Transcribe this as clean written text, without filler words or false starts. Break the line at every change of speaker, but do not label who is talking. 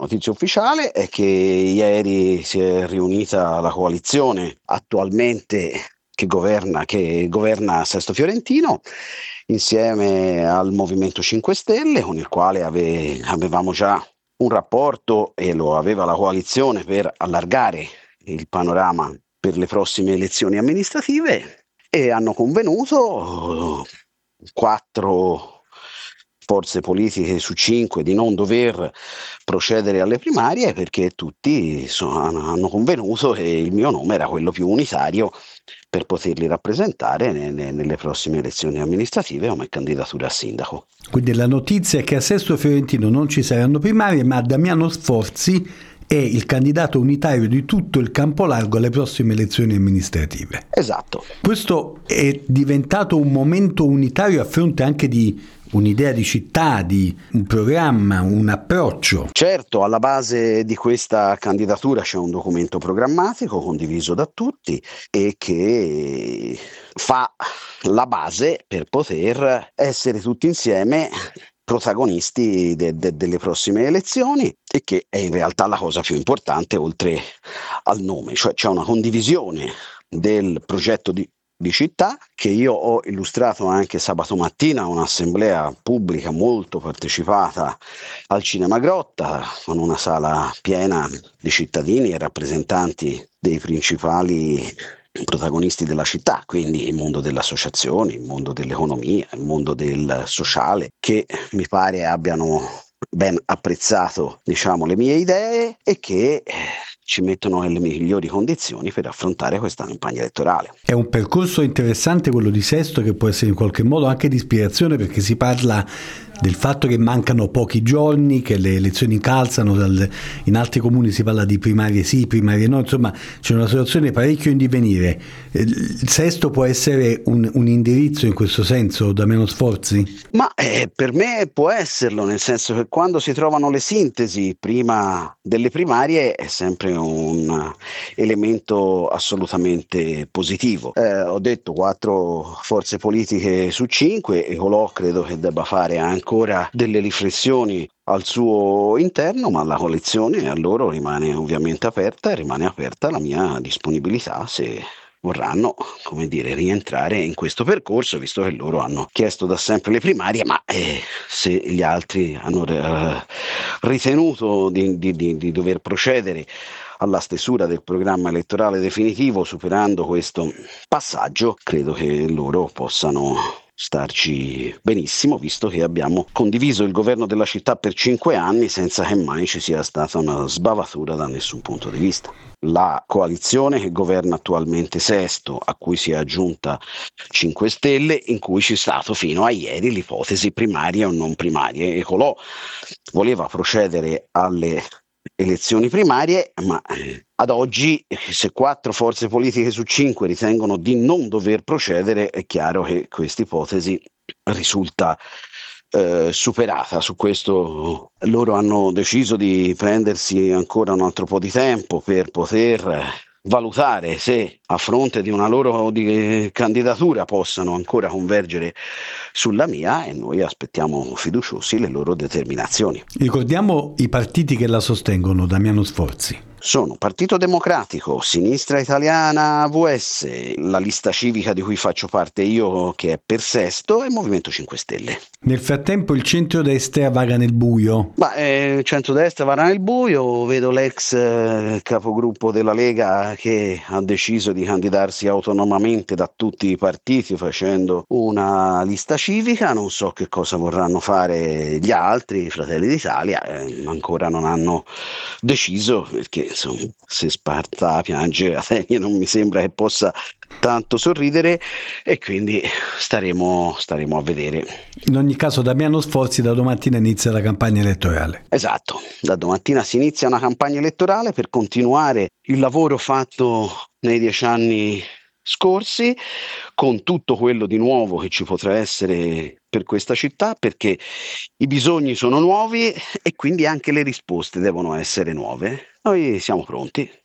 notizia ufficiale è che ieri si è riunita la coalizione attualmente che governa Sesto Fiorentino insieme al Movimento 5 Stelle, con il quale avevamo già un rapporto e lo aveva la coalizione per allargare il panorama per le prossime elezioni amministrative, e hanno convenuto 4 forze politiche su 5 di non dover procedere alle primarie, perché tutti hanno convenuto che il mio nome era quello più unitario per poterli rappresentare nelle prossime elezioni amministrative come candidatura a sindaco.
Quindi la notizia è che a Sesto Fiorentino non ci saranno primarie, ma Damiano Sforzi è il candidato unitario di tutto il campo largo alle prossime elezioni amministrative.
Esatto.
Questo è diventato un momento unitario a fronte anche di un'idea di città, di un programma, un approccio.
Certo, alla base di questa candidatura c'è un documento programmatico condiviso da tutti e che fa la base per poter essere tutti insieme protagonisti delle prossime elezioni, e che è in realtà la cosa più importante oltre al nome, cioè c'è una condivisione del progetto di città che io ho illustrato anche sabato mattina a un'assemblea pubblica molto partecipata al Cinema Grotta, con una sala piena di cittadini e rappresentanti dei principali protagonisti della città, quindi il mondo delle associazioni, il mondo dell'economia, il mondo del sociale, che mi pare abbiano ben apprezzato, le mie idee e che ci mettono nelle migliori condizioni per affrontare questa campagna elettorale.
È un percorso interessante quello di Sesto, che può essere in qualche modo anche di ispirazione, perché si parla del fatto che mancano pochi giorni, che le elezioni calzano, in altri comuni si parla di primarie sì, primarie no, insomma c'è una situazione parecchio in divenire. Il Sesto può essere un indirizzo in questo senso, Damiano Sforzi?
Ma per me può esserlo, nel senso che quando si trovano le sintesi prima delle primarie è sempre un elemento assolutamente positivo. Ho detto 4 forze politiche su 5 e Colò credo che debba fare ancora delle riflessioni al suo interno, ma la coalizione a loro rimane ovviamente aperta, e rimane aperta la mia disponibilità se vorranno, rientrare in questo percorso, visto che loro hanno chiesto da sempre le primarie, ma se gli altri hanno ritenuto di dover procedere alla stesura del programma elettorale definitivo, superando questo passaggio, credo che loro possano starci benissimo, visto che abbiamo condiviso il governo della città per 5 anni senza che mai ci sia stata una sbavatura da nessun punto di vista. La coalizione che governa attualmente Sesto, a cui si è aggiunta 5 Stelle, in cui c'è stato fino a ieri l'ipotesi primarie o non primarie, e Colò voleva procedere alle elezioni primarie, ma ad oggi se 4 forze politiche su 5 ritengono di non dover procedere, è chiaro che questa ipotesi risulta superata. Su questo loro hanno deciso di prendersi ancora un altro po' di tempo per poter valutare se a fronte di una loro candidatura possano ancora convergere sulla mia, e noi aspettiamo fiduciosi le loro determinazioni.
Ricordiamo i partiti che la sostengono, Damiano Sforzi.
Sono Partito Democratico, Sinistra Italiana AVS, la lista civica di cui faccio parte io, che è per Sesto, e Movimento 5 Stelle.
Nel frattempo il centrodestra vaga nel buio.
Il centrodestra vaga nel buio, vedo l'ex capogruppo della Lega che ha deciso di candidarsi autonomamente da tutti i partiti facendo una lista civica, non so che cosa vorranno fare gli altri, Fratelli d'Italia, ancora non hanno deciso, perché insomma, se Sparta piange Atene non mi sembra che possa tanto sorridere, e quindi staremo a vedere.
In ogni caso Damiano Sforzi da domattina inizia la campagna elettorale.
Esatto, da domattina si inizia una campagna elettorale per continuare il lavoro fatto nei 10 anni scorsi, con tutto quello di nuovo che ci potrà essere per questa città, perché i bisogni sono nuovi e quindi anche le risposte devono essere nuove. Noi siamo pronti.